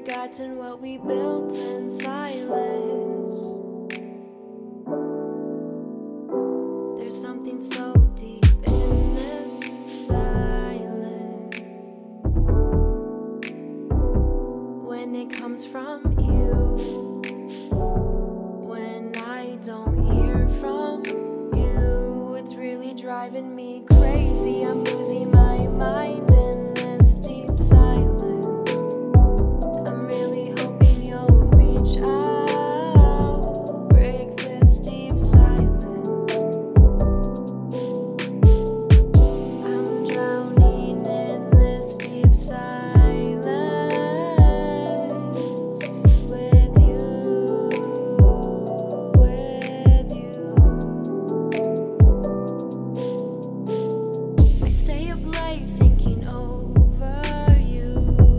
forgotten what we built in silence. There's something so deep in this silence when it comes from you. When I don't hear from you, it's really driving me crazy. I'm losing my mind in this deep silence. I'm really hoping you'll reach out, break this deep silence. I'm drowning in this deep silence with you. I stay up late thinking over you,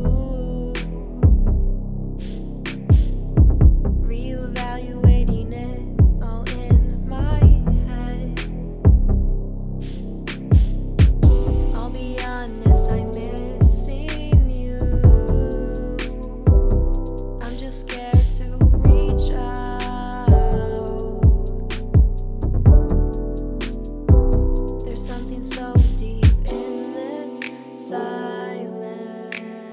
reevaluating it all in my head. I'll be honest, I'm missing you. I'm just scared to reach out. There's something so deep in this silence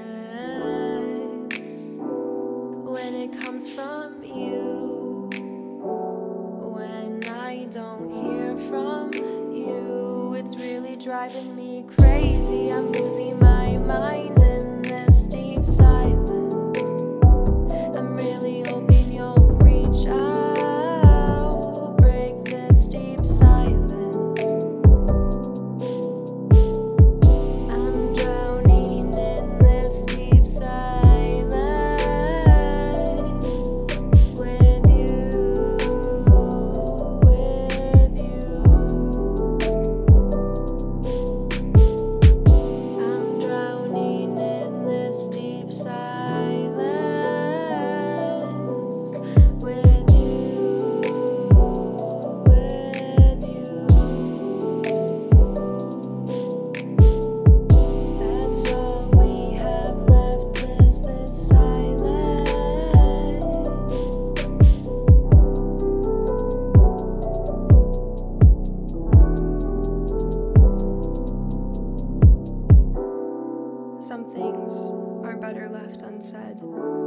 when it comes from you. When I don't hear from you, it's really driving me crazy. I'm losing my mind in this deep silence. I'm really hoping you'll reach out, break this deep silence. I'm drowning in this deep silence with you. I'm drowning in this deep silence with you. That's all we have left is this silence. Some things are better left unsaid.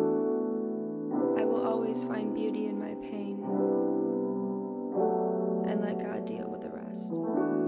I will always find beauty in my pain and let God deal with the rest.